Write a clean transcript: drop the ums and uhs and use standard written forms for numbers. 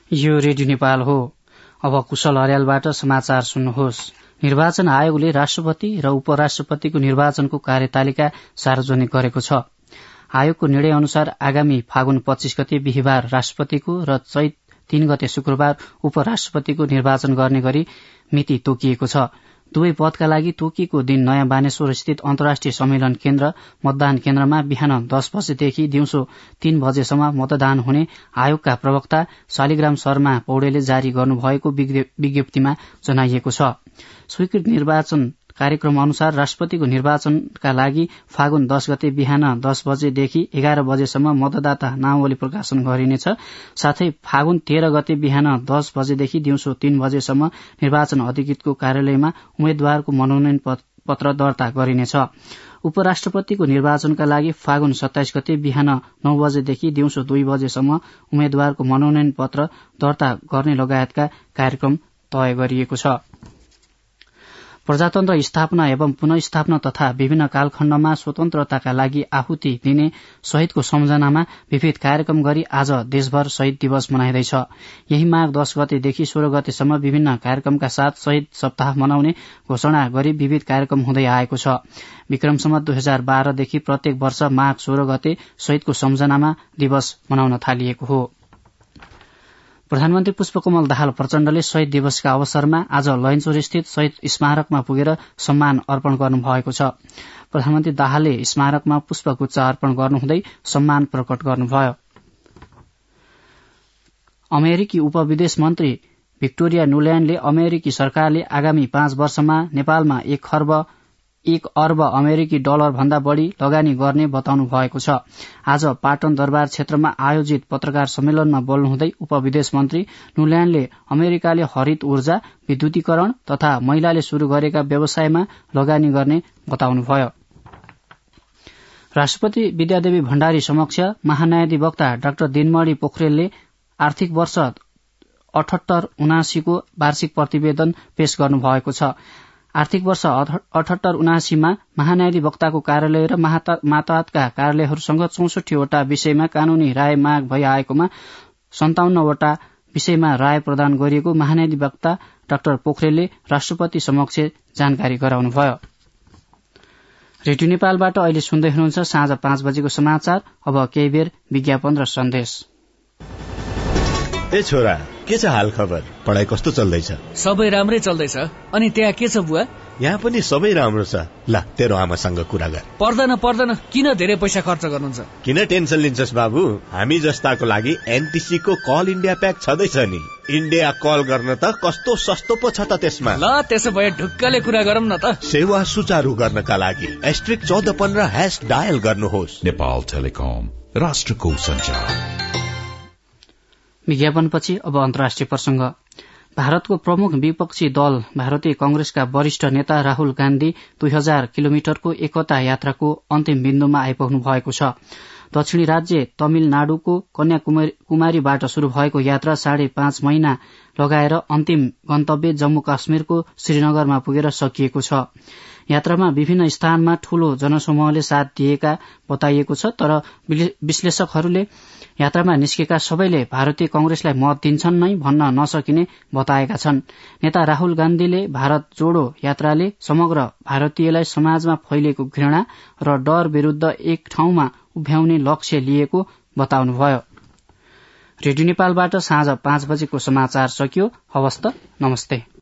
यो रेडियो नेपाल हो। अब कुशल अर्यालबाट समाचार सुन्नुहोस्। निर्वाचन आयोगले राष्ट्रपति र उपराष्ट्रपतिको निर्वाचनको कार्यतालिका सार्वजनिक गरेको छ। आयोगको निर्णय अनुसार आगामी फागुन 25 गते बिहिबार राष्ट्रपतिको र चैत 3 गते शुक्रबार उपराष्ट्रपतिको निर्वाचन गर्ने गरी मिति तोकिएको छ। दुवै पदका लागि तोकिएको दिन नयाँ बानेश्वर स्थित अन्तर्राष्ट्रिय सम्मेलन केन्द्र मतदान केन्द्रमा बिहान 10 बजेदेखि दिउँसो 3 बजेसम्म मतदान हुने आयोगका प्रवक्ता शालिग्राम शर्मा पौडेलले जारी गर्नुभएको विज्ञप्तिमा जनाइएको छ। स्वीकृत निर्वाचन कार्यक्रम अनुसार राष्ट्रपतिको निर्वाचनका लागि फागुन 10 गते बिहान 10 बजेदेखि 11 बजेसम्म मतदाता नामावली प्रकाशन गरिनेछ। साथै फागुन 13 गते बिहान 10 बजेदेखि दिउँसो 3 बजेसम्म निर्वाचन अधिकृतको कार्यालयमा उम्मेद्वारको मनोनयन पत्र दर्ता गरिनेछ। उपराष्ट्रपतिको निर्वाचनका लागि फागुन 27 गते बिहान 9 बजेदेखि दिउँसो 2 बजेसम्म उम्मेद्वारको मनोनयन पत्र दर्ता गर्ने लगायतका कार्यक्रम तय गरिएको छ। प्रजातन्त्र स्थापना एवं पुनःस्थापना तथा विभिन्न कालखण्डमा स्वतन्त्रताका लागि आहुति दिने शहीदको सम्झनामा विविध कार्यक्रम गरी आज देशभर शहीद दिवस मनाइँदैछ। यही माघ 10 गतेदेखि 16 गतेसम्म विभिन्न कार्यक्रमका साथ शहीद सप्ताह मनाउने घोषणा गरी विविध कार्यक्रम हुँदै आएको छ। विक्रम सम्वत 2012 देखि प्रत्येक वर्ष माघ 16 गते शहीदको सम्झनामा दिवस मनाउन थालिएको हो। प्रधानमन्त्री पुष्पकमल दाहाल प्रचण्डले शहीद दिवसका अवसरमा आज लैनचौर स्थित शहीद स्मारकमा पुगेर सम्मान अर्पण गर्नुभएको छ। प्रधानमन्त्री दाहालले स्मारकमा पुष्पगुच्छ अर्पण गर्नुहुँदै सम्मान प्रकट गर्नुभयो। अमेरिकी उपविदेश मन्त्री भिक्टोरिया नुल्यान्डले अमेरिकी सरकारले आगामी 5 वर्षमा नेपालमा 1 अर्ब अमेरिकी डलर भन्दा बढ़ी लगानी गर्ने बताउनु भएको छ। आज पाटन दरबार क्षेत्रमा आयोजित पत्रकार सम्मेलनमा बोल्नुहुँदै उपविदेश मन्त्री नुल्यान्डले अमेरिकाले हरित ऊर्जा, विद्युतीकरण तथा महिलाले शुरू गरेका व्यवसायमा लगानी गर्ने बताउनुभयो। राष्ट्रपति विद्यादेवी भण्डारी समक्ष महान्यायाधिवक्ता डाक्टर दिनमणि पोखरेलले आर्थिक वर्ष 78-79 को वार्षिक प्रतिवेदन पेश गर्नुभएको छ। आर्थिक वर्ष 78-79 मा महान्यायाधिवक्ताको कार्यालय र मातहतका कार्यालयहरूसँग 64 वटा विषयमा कानूनी राय माग भई आएकोमा 57 वटा विषयमा राय प्रदान गरिएको महान्यायाधिवक्ता डाक्टर पोखरेलले राष्ट्रपति समक्ष जानकारी गराउनुभयो। रेडियो नेपालबाट अहिले सुन्दै हुनुहुन्छ साँझ 5 बजेको समाचार। अब केही बेर विज्ञापन र सन्देश। ए छोरा, के छ हाल खबर? पढाइ कस्तो चल्दैछ? सबै राम्रै चल्दैछ। अनि त्यहाँ के छ बुवा? यहाँ पनि सबै राम्रो छ। ल, तेरो आमासँग कुरा गर। पर्दैन, किन धेरै पैसा खर्च गर्नुहुन्छ? किन टेन्सन लिन्छस् बाबु? हामी जस्ताको लागि एनटीसी को कल इन्डिया प्याक छँदैछ नि। इन्डिया कल गर्न त कस्तो सस्तो पो छ त त्यसमा। ल, त्यसो भए ढुक्कले कुरा गरौँ न त। सेवा सुचारू गर्नका लागि *1415# डायल गर्नुहोस्। नेपाल टेलिकम, राष्ट्रको सञ्चार। विज्ञापनपछि अब अन्तर्राष्ट्रिय प्रसंग। भारतको प्रमुख विपक्षी दल भारतीय कांग्रेसका वरिष्ठ नेता राहुल गान्धी 2000 किलोमिटरको एकता यात्राको अन्तिम बिन्दुमा आइपुग्नु भएको छ। दक्षिणी राज्य तमिलनाडुको कन्याकुमारीबाट शुरू भएको यात्रा 5.5 महिना लगाएर अन्तिम गन्तव्य जम्मू काश्मीरको श्रीनगरमा पुगेर सकिएको छ। यात्रामा विभिन्न स्थानमा ठूलो जनसमूहले साथ दिएका बताइएको छ। तर विश्लेषकहरूले यात्रामा निस्केका सबैले भारतीय कांग्रेसलाई मत दिन्छन् नै भन्न नसकिने बताएका छन्। नेता राहुल गान्धीले भारत जोडो यात्राले समग्र भारतीयलाई समाजमा फैलिएको घृणा र डर विरूद्ध एक ठाउँमा उभ्याउने लक्ष्य लिएको बताउनुभयो। रेडियो नेपालबाट साँझ 5 बजेको समाचार सकियो। हवस् त, नमस्ते।